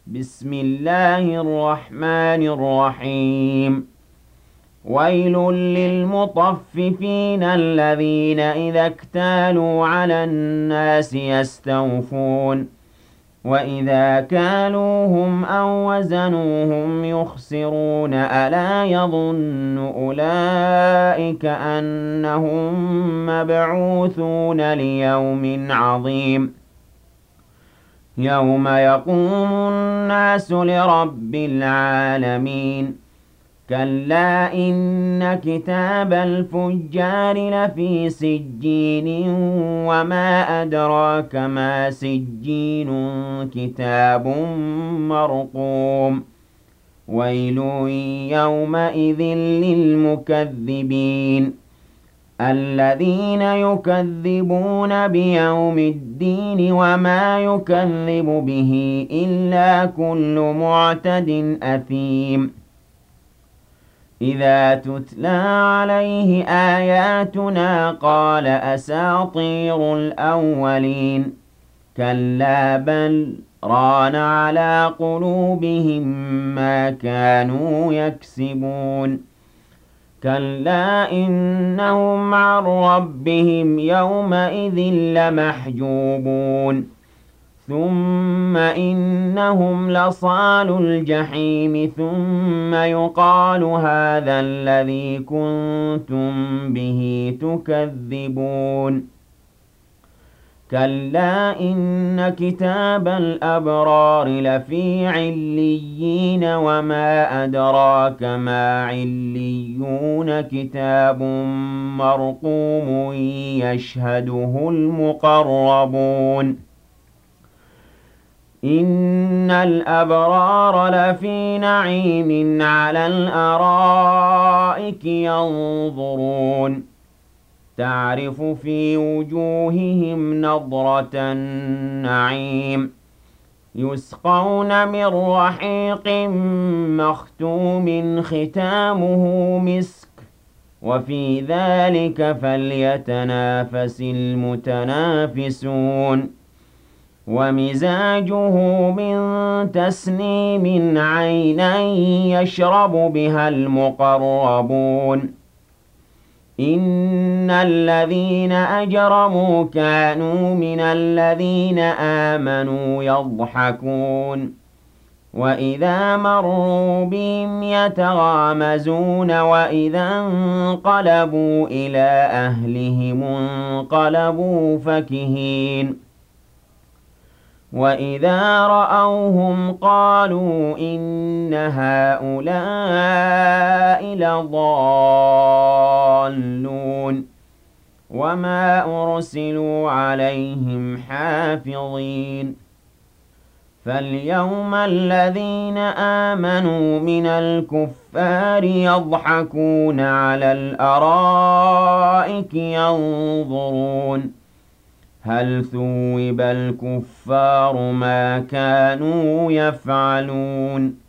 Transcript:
بسم الله الرحمن الرحيم. ويل للمطففين الذين إذا اكتالوا على الناس يستوفون وإذا كالوهم أو وزنوهم يخسرون ألا يظن أولئك أنهم مبعوثون ليوم عظيم يوم يقوم الناس لرب العالمين. كلا إن كتاب الفجار لفي سجين وما أدراك ما سجين كتاب مرقوم. ويل يومئذ للمكذبين الذين يكذبون بيوم الدين وما يكذب به إلا كل معتد أثيم. إذا تتلى عليه آياتنا قال أساطير الأولين. كلا بل ران على قلوبهم ما كانوا يكسبون. كلا إنهم عن ربهم يومئذ لمحجوبون ثم إنهم لصالو الجحيم ثم يقال هذا الذي كنتم به تكذبون. كلا إن كتاب الأبرار لفي عليين وما أدراك ما عليون كتاب مرقوم يشهده المقربون. إن الأبرار لفي نعيم على الأرائك ينظرون تعرف في وجوههم نضرة النعيم يسقون من رحيق مختوم ختامه مسك وفي ذلك فليتنافس المتنافسون. ومزاجه من تسنيم عينا يشرب بها المقربون. إن الذين أجرموا كانوا من الذين آمنوا يضحكون وإذا مروا بهم يتغامزون وإذا انقلبوا إلى أهلهم انقلبوا فكهين. وإذا رأوهم قالوا إن هؤلاء لضالون وما أرسلوا عليهم حافظين. فاليوم الذين آمنوا من الكفار يضحكون على الأرائك ينظرون هل ثوب الكفار ما كانوا يفعلون.